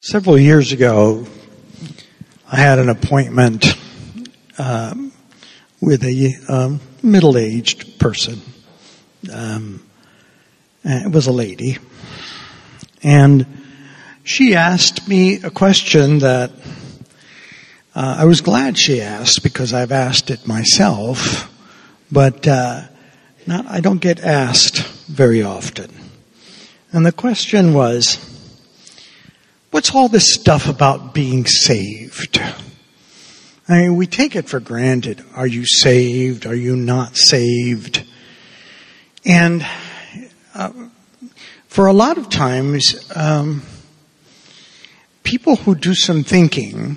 Several years ago, I had an appointment with a middle-aged person. It was a lady. And she asked me a question that I was glad she asked because I've asked it myself, but I don't get asked very often. And the question was, what's all this stuff about being saved? I mean, we take it for granted. Are you saved? Are you not saved? And for a lot of times, people who do some thinking,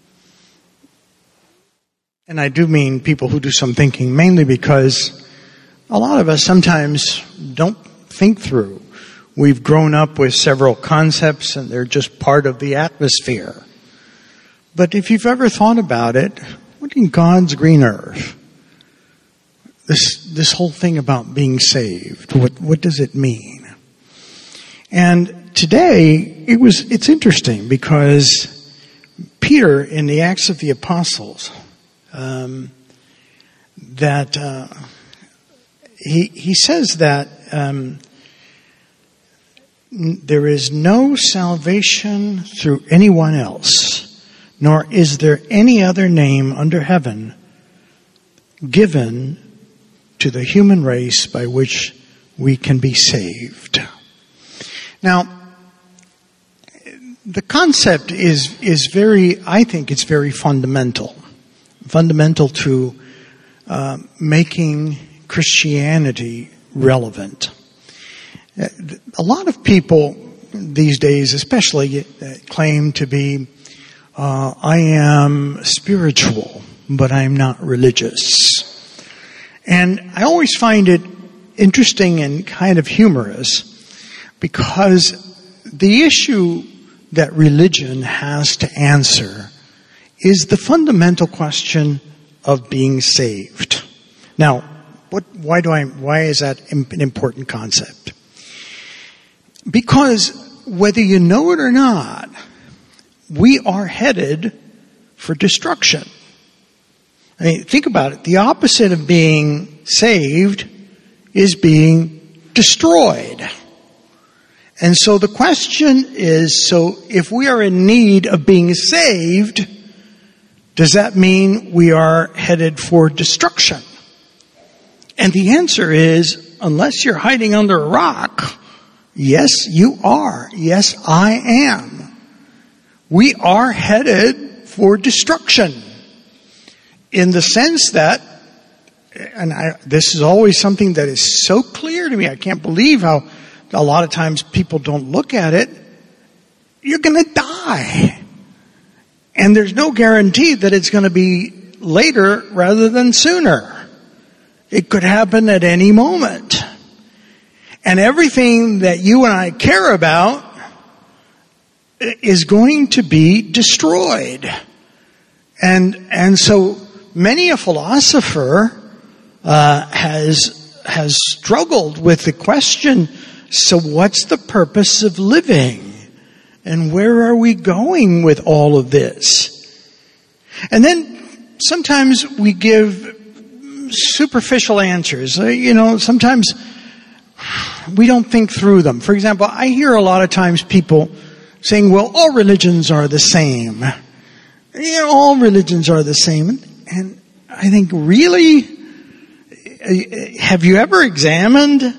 and I do mean people who do some thinking mainly because a lot of us sometimes don't think through. We've grown up with several concepts and they're just part of the atmosphere. But if you've ever thought about it, what in God's green earth? This whole thing about being saved, what does it mean? And today, it's interesting because Peter in the Acts of the Apostles, he says that there is no salvation through anyone else, nor is there any other name under heaven given to the human race by which we can be saved. Now, the concept is very, I think it's very fundamental to making Christianity relevant. A lot of people these days especially claim to be, I am spiritual, but I'm not religious. And I always find it interesting and kind of humorous because the issue that religion has to answer is the fundamental question of being saved. Now, why is that an important concept? Because whether you know it or not, we are headed for destruction. I mean, think about it. The opposite of being saved is being destroyed. And so the question is, so if we are in need of being saved, does that mean we are headed for destruction? And the answer is, unless you're hiding under a rock, yes, you are. Yes, I am. We are headed for destruction. In the sense that, and this is always something that is so clear to me, I can't believe how a lot of times people don't look at it. You're going to die. And there's no guarantee that it's going to be later rather than sooner. It could happen at any moment. And everything that you and I care about is going to be destroyed. And so many a philosopher has struggled with the question, so what's the purpose of living? And where are we going with all of this? And then sometimes we give superficial answers. Sometimes we don't think through them. For example, I hear a lot of times people saying, well, all religions are the same. All religions are the same. And I think, really? Have you ever examined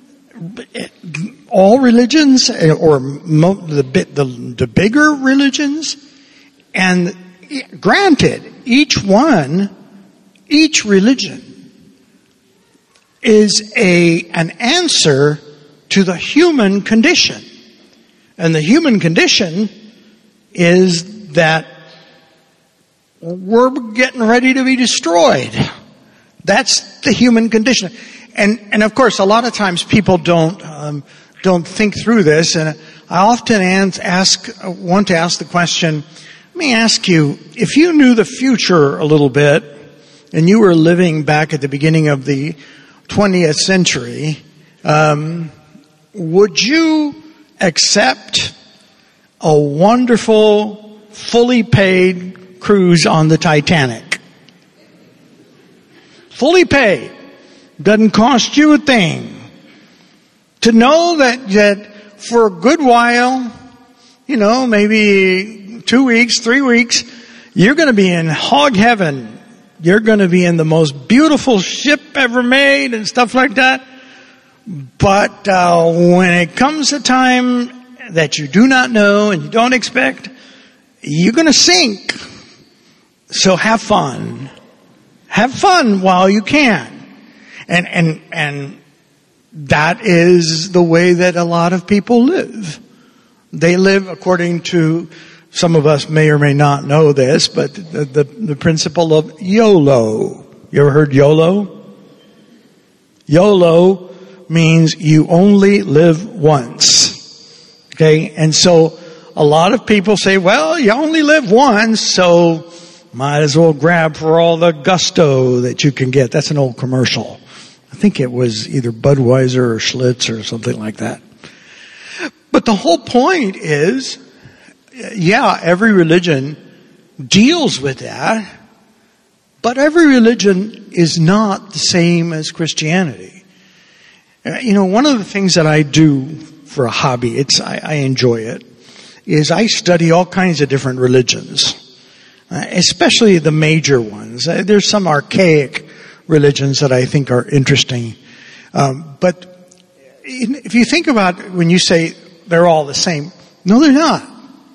all religions or the bigger religions? And granted, each religion is an answer to the human condition. And the human condition is that we're getting ready to be destroyed. That's the human condition. And of course, a lot of times people don't think through this. And I often want to ask the question, let me ask you, if you knew the future a little bit, and you were living back at the beginning of the 20th century, would you accept a wonderful, fully paid cruise on the Titanic. Fully paid. Doesn't cost you a thing. To know that for a good while, maybe 2 weeks, 3 weeks, you're going to be in hog heaven. You're going to be in the most beautiful ship ever made and stuff like that. But when it comes a time that you do not know and you don't expect, you're going to sink. So have fun. Have fun while you can. And that is the way that a lot of people live. They live according to, some of us may or may not know this, but the principle of YOLO. You ever heard YOLO? YOLO means you only live once. Okay? And so a lot of people say, well, you only live once, so might as well grab for all the gusto that you can get. That's an old commercial. I think it was either Budweiser or Schlitz or something like that. But the whole point is, every religion deals with that, but every religion is not the same as Christianity. One of the things that I do for a hobby, I enjoy it, is I study all kinds of different religions, especially the major ones. There's some archaic religions that I think are interesting. But if you think about when you say they're all the same, no, they're not.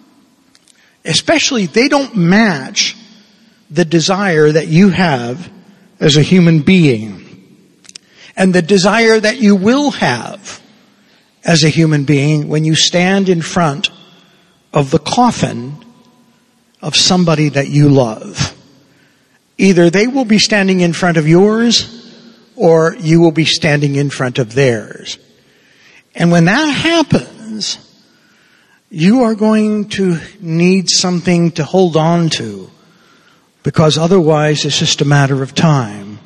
Especially, they don't match the desire that you have as a human being. And the desire that you will have as a human being when you stand in front of the coffin of somebody that you love. Either they will be standing in front of yours, or you will be standing in front of theirs. And when that happens, you are going to need something to hold on to, because otherwise it's just a matter of time.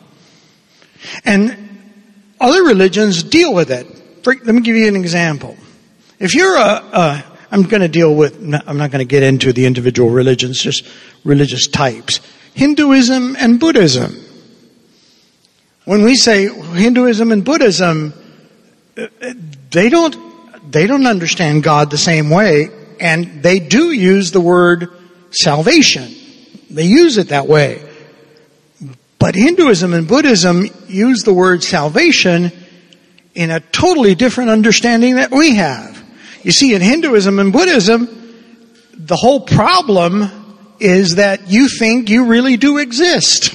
And other religions deal with it. Let me give you an example. If you're I'm not going to get into the individual religions, just religious types. Hinduism and Buddhism. When we say Hinduism and Buddhism, they don't understand God the same way, and they do use the word salvation. They use it that way. But Hinduism and Buddhism use the word salvation in a totally different understanding that we have. You see, in Hinduism and Buddhism, the whole problem is that you think you really do exist.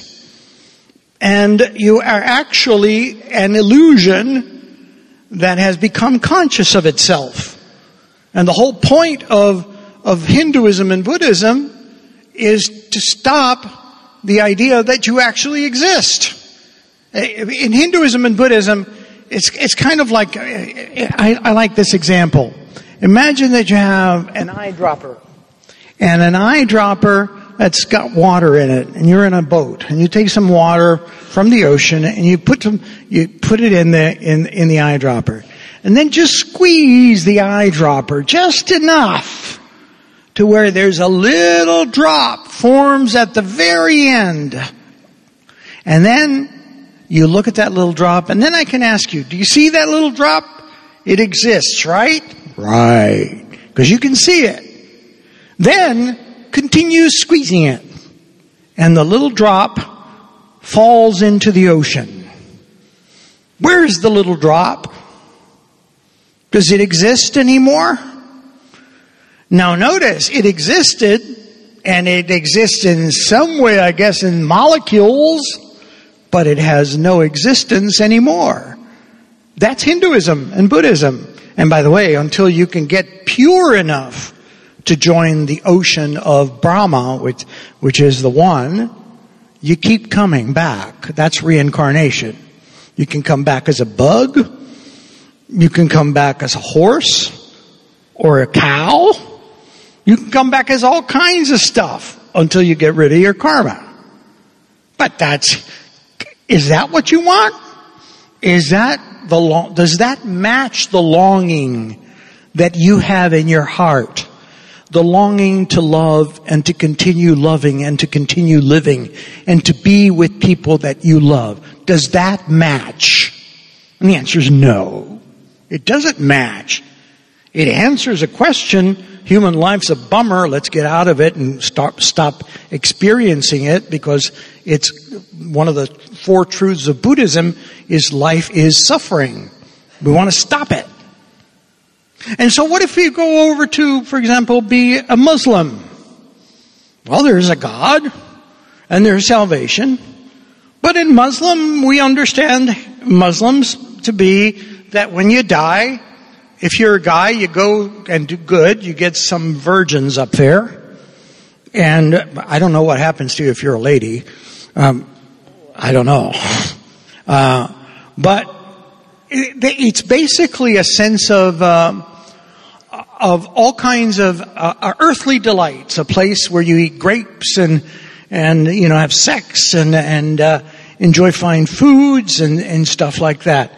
And you are actually an illusion that has become conscious of itself. And the whole point of Hinduism and Buddhism is to stop the idea that you actually exist. In Hinduism and Buddhism, it's kind of like, I like this example. Imagine that you have an eyedropper. And an eyedropper that's got water in it, and you're in a boat, and you take some water from the ocean, and you put it in the eyedropper. And then just squeeze the eyedropper just enough to where there's a little drop forms at the very end. And then you look at that little drop, and then I can ask you, do you see that little drop? It exists, right? Right. Because you can see it. Then continue squeezing it. And the little drop falls into the ocean. Where's the little drop? Does it exist anymore? Now notice, it existed, and it exists in some way, I guess, in molecules, but it has no existence anymore. That's Hinduism and Buddhism. And by the way, until you can get pure enough to join the ocean of Brahma, which is the one, you keep coming back. That's reincarnation. You can come back as a bug. You can come back as a horse or a cow. You can come back as all kinds of stuff until you get rid of your karma. But is that what you want? Does that match the longing that you have in your heart the longing to love and to continue loving and to continue living and to be with people that you love. Does that match? And the answer is no. It doesn't match. It answers a question. Human life's a bummer. Let's get out of it and stop experiencing it, because it's one of the 4 truths of Buddhism is life is suffering. We want to stop it. And so what if we go over to, for example, be a Muslim? Well, there's a God and there's salvation. But in Muslim, we understand Muslims to be that when you die, if you're a guy, you go and do good, you get some virgins up there. And I don't know what happens to you if you're a lady. I don't know. But it's basically a sense of all kinds of earthly delights, a place where you eat grapes and have sex and enjoy fine foods and stuff like that.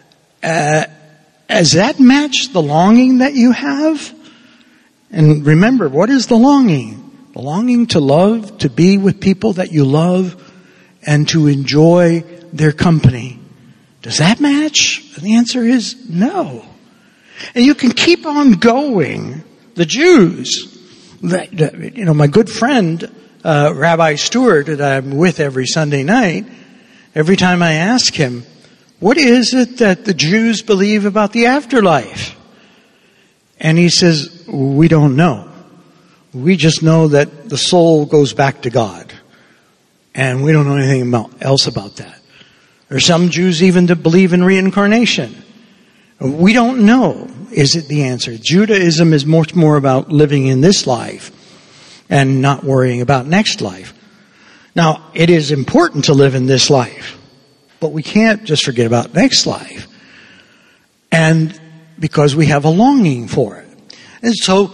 Does that match the longing that you have? And remember, what is the longing? The longing to love, to be with people that you love, and to enjoy their company. Does that match? And the answer is no. And you can keep on going. The Jews, my good friend, Rabbi Stewart, that I'm with every Sunday night, every time I ask him, what is it that the Jews believe about the afterlife? And he says, we don't know. We just know that the soul goes back to God. And we don't know anything else about that. There's some Jews even that believe in reincarnation. We don't know, is it the answer. Judaism is much more about living in this life and not worrying about next life. Now, it is important to live in this life, but we can't just forget about next life. And because we have a longing for it. And so,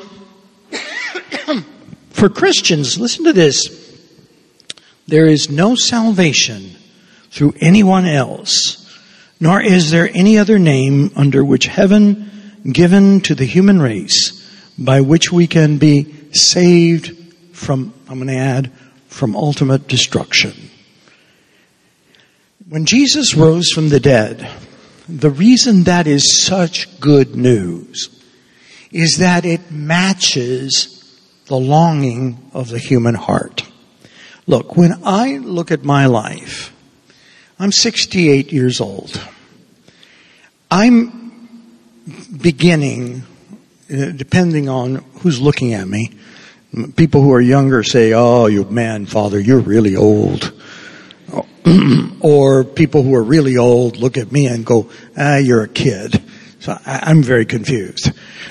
for Christians, listen to this. There is no salvation through anyone else, nor is there any other name under which heaven given to the human race by which we can be saved from, I'm going to add, from ultimate destruction. When Jesus rose from the dead, the reason that is such good news is that it matches the longing of the human heart. Look, when I look at my life, I'm 68 years old. I'm beginning, depending on who's looking at me, people who are younger say, oh, you man, Father, you're really old. Or people who are really old look at me and go, you're a kid. So I'm very confused.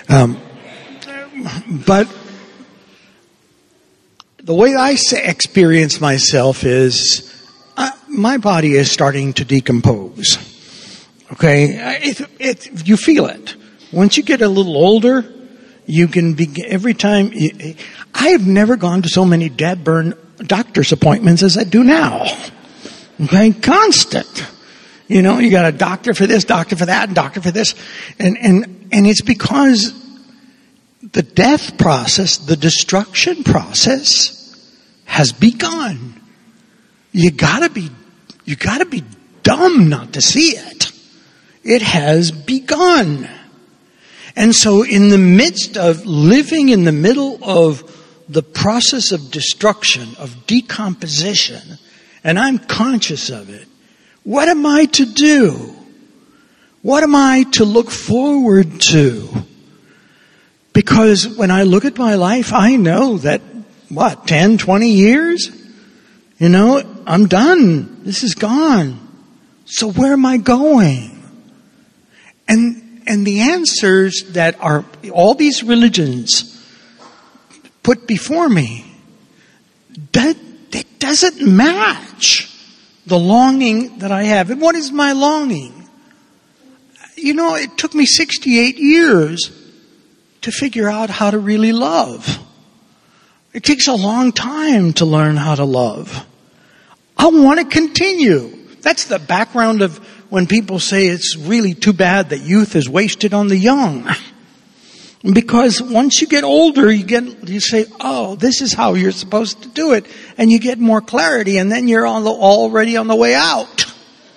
But the way I experience myself is my body is starting to decompose. Okay? You feel it. Once you get a little older, you can every time. I have never gone to so many dead burn doctor's appointments as I do now. Okay? Constant. You got a doctor for this, doctor for that, and doctor for this. And it's because the death process, the destruction process has begun. You gotta be dumb not to see it. It has begun. And so in the midst of living in the middle of the process of destruction, of decomposition, and I'm conscious of it, what am I to do? What am I to look forward to? Because when I look at my life, I know that, 10, 20 years? I'm done. This is gone. So where am I going? And the answers that are all these religions put before me, that doesn't match the longing that I have. And what is my longing? It took me 68 years to figure out how to really love. It takes a long time to learn how to love. I want to continue. That's the background of when people say it's really too bad that youth is wasted on the young. Because once you get older, you say, oh, this is how you're supposed to do it. And you get more clarity, and then you're already on the way out.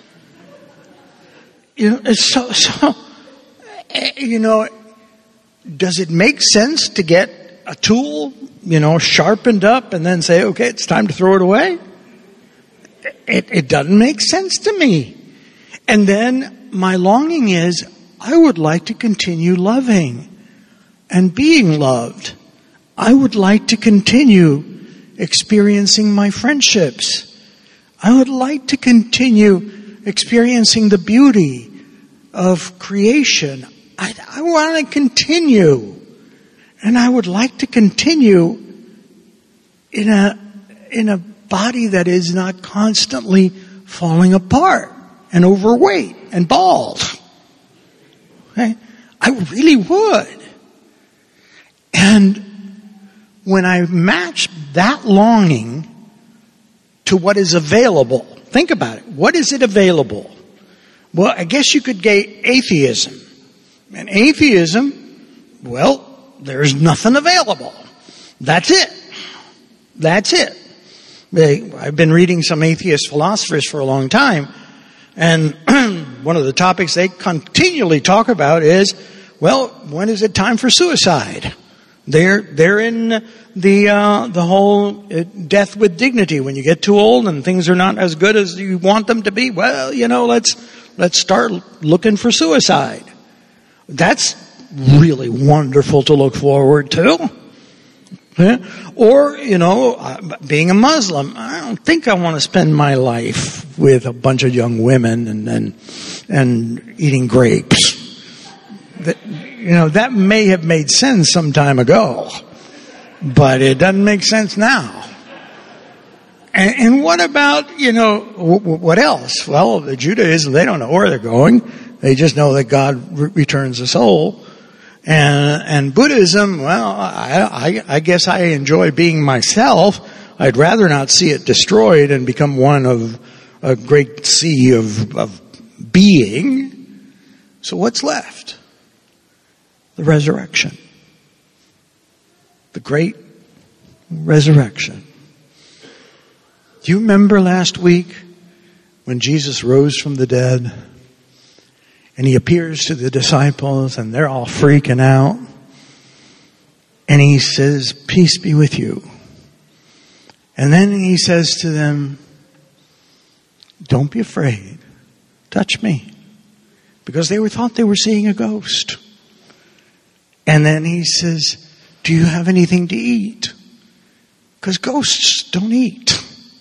Does it make sense to get a tool, sharpened up and then say, okay, it's time to throw it away? It doesn't make sense to me. And then my longing is, I would like to continue loving and being loved. I would like to continue experiencing my friendships. I would like to continue experiencing the beauty of creation. I want to continue. And I would like to continue in a body that is not constantly falling apart and overweight and bald. Okay? I really would. And when I match that longing to what is available, think about it. What is it available? Well, I guess you could get atheism. And atheism, well, there's nothing available. That's it. That's it. I've been reading some atheist philosophers for a long time, and one of the topics they continually talk about is, well, when is it time for suicide? They're in the whole death with dignity. When you get too old and things are not as good as you want them to be, well, let's start looking for suicide. That's really wonderful to look forward to. Yeah. Or, being a Muslim, I don't think I want to spend my life with a bunch of young women and eating grapes. That may have made sense some time ago, but it doesn't make sense now. And what about, what else? Well, the Judaism, they don't know where they're going. They just know that God returns the soul. And Buddhism, well, I guess I enjoy being myself. I'd rather not see it destroyed and become one of a great sea of being. So what's left? The resurrection. The great resurrection. Do you remember last week when Jesus rose from the dead? And he appears to the disciples and they're all freaking out. And he says, peace be with you. And then he says to them, don't be afraid. Touch me. Because they thought they were seeing a ghost. And then he says, do you have anything to eat? Because ghosts don't eat.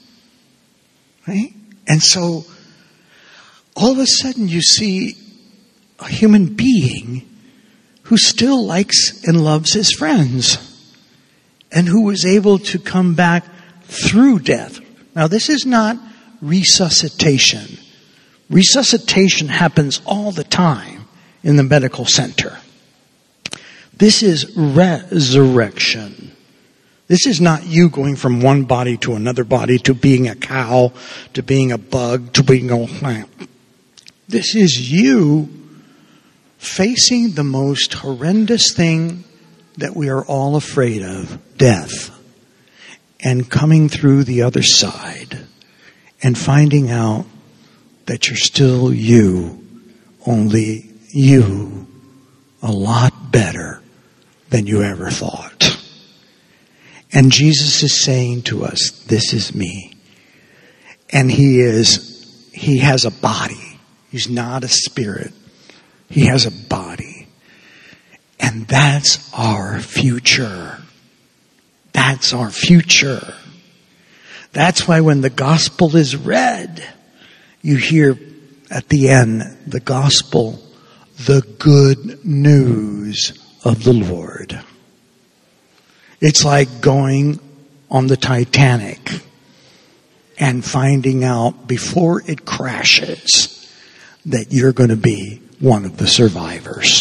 Right? And so all of a sudden you see a human being who still likes and loves his friends and who was able to come back through death. Now, this is not resuscitation. Resuscitation happens all the time in the medical center. This is resurrection. This is not you going from one body to another body, to being a cow, to being a bug, to being a plant. This is you facing the most horrendous thing that we are all afraid of, death, and coming through the other side and finding out that you're still you, only you, a lot better than you ever thought. And Jesus is saying to us, this is me. And he has a body. He's not a spirit. He has a body. And that's our future. That's our future. That's why when the gospel is read, you hear at the end, the gospel, the good news of the Lord. It's like going on the Titanic and finding out before it crashes that you're going to be one of the survivors.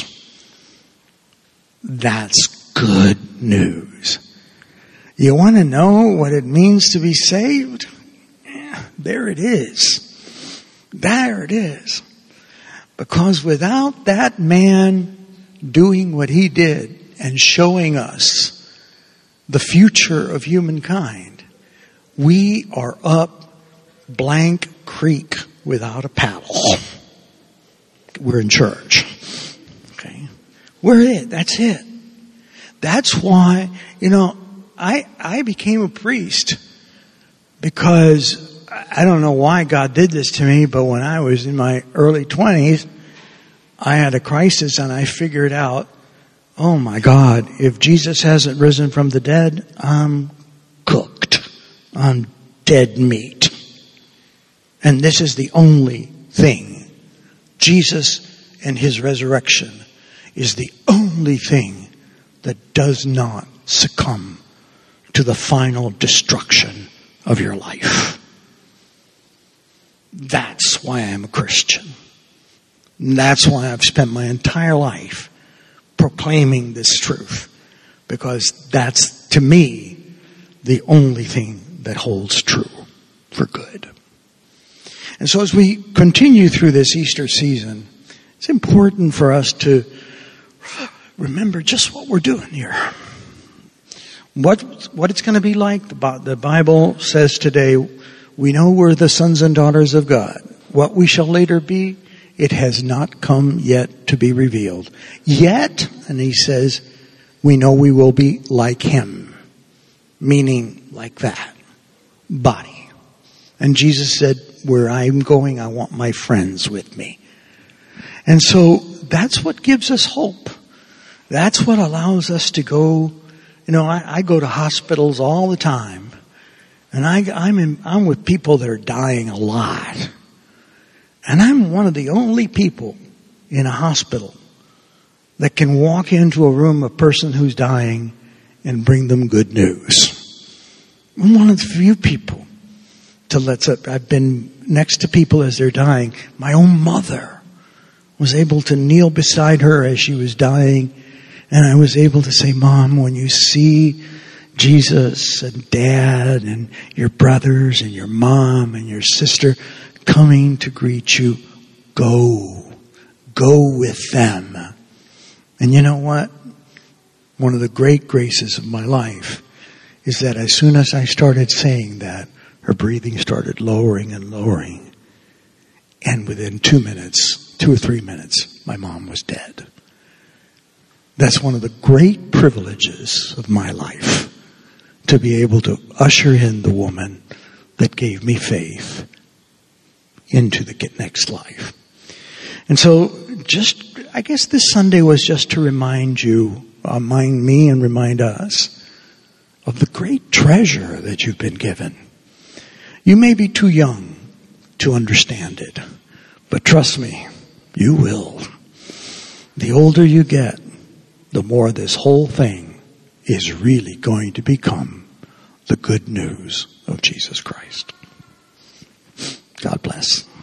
That's good news. You want to know what it means to be saved? Yeah, there it is. There it is. Because without that man doing what he did, and showing us the future of humankind, we are up blank creek without a paddle. We're in church. Okay. We're it. That's it. That's why, I became a priest because I don't know why God did this to me, but when I was in my early 20s, I had a crisis and I figured out, oh my God, if Jesus hasn't risen from the dead, I'm cooked. I'm dead meat. And this is the only thing. Jesus and his resurrection is the only thing that does not succumb to the final destruction of your life. That's why I'm a Christian. That's why I've spent my entire life proclaiming this truth. Because that's, to me, the only thing that holds true for good. And so as we continue through this Easter season, it's important for us to remember just what we're doing here. What it's going to be like. The Bible says today, we know we're the sons and daughters of God. What we shall later be, it has not come yet to be revealed. Yet, and he says, we know we will be like him. Meaning like that. Body. And Jesus said, where I'm going, I want my friends with me. And so that's what gives us hope. That's what allows us to go. I go to hospitals all the time. And I'm with people that are dying a lot. And I'm one of the only people in a hospital that can walk into a room, a person who's dying, and bring them good news. I'm one of the few people I've been next to people as they're dying. My own mother was able to kneel beside her as she was dying. And I was able to say, Mom, when you see Jesus and Dad and your brothers and your mom and your sister coming to greet you, go with them. And you know what? One of the great graces of my life is that as soon as I started saying that, her breathing started lowering and lowering. And within 2 or 3 minutes, my mom was dead. That's one of the great privileges of my life, to be able to usher in the woman that gave me faith into the next life. And so I guess this Sunday was just to remind me and remind us of the great treasure that you've been given. You may be too young to understand it, but trust me, you will. The older you get, the more this whole thing is really going to become the good news of Jesus Christ. God bless.